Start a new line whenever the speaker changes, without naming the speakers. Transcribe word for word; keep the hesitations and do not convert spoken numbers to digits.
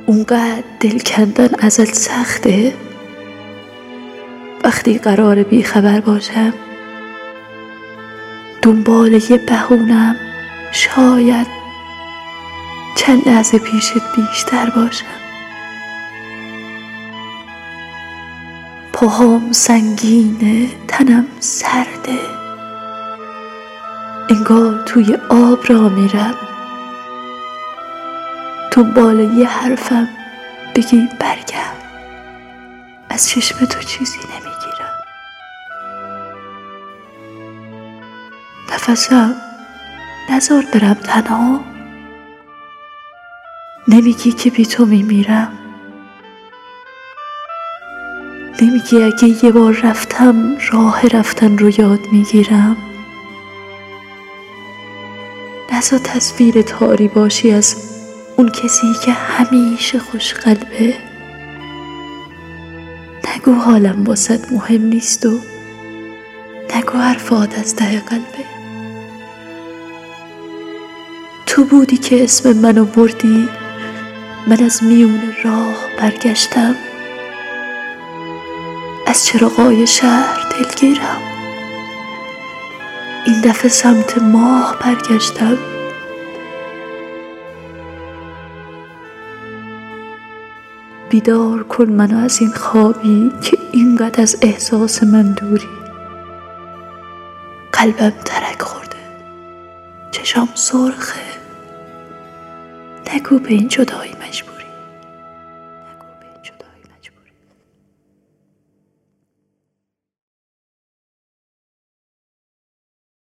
اونقدر دل کندن ازت سخته؟ وقتی قرار بی خبر باشم دنبال یه بهونم، شاید چند لحظه پیشت بیشتر باشم. پاهام سنگینه، تنم سرده، انگار توی آب را میرم. دنبال یه حرفم بگی برگرد، از چشم تو چیزی نمیگیرم. نفسم نذار برم تنها، نمیگی که بی تو میمیرم. نمیگی اگه یه بار رفتم راه رفتن رو یاد میگیرم. نذار تصویر تاری باشی از اون کسی که همیشه خوش قلبه. نگو حالم واسط مهم نیست و نگو حرفات از ته قلبه. تو بودی که اسم منو بردی، من از میون راه برگشتم. از چراغای شهر دلگیرم، این دفعه سمت ماه برگشتم. بیدار کن منو از این خوابی که اینقدر از احساس من دوری. قلبم ترک خورده، چشام سرخه، نگو به این جدایی مجبور.